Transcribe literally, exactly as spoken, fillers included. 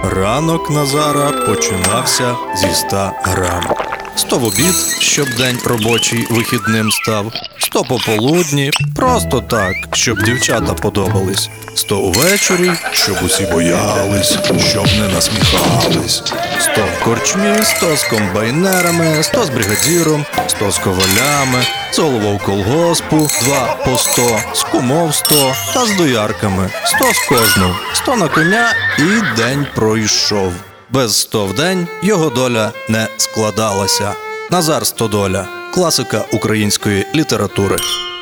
Ранок Назара починався зі ста грам. Сто в обід, щоб день робочий вихідним став. Сто пополудні, просто так, щоб дівчата подобались. Сто увечері, щоб усі боялись, щоб не насміхались. Сто в корчмі, сто з комбайнерами, сто з бригадіром, сто з ковалями, з головою колгоспу, два по сто, з кумов сто та з доярками. Сто з кожного, сто на коня і день пройшов. Без сто в день його доля не складалася. Назар Стодоля. Класика української літератури.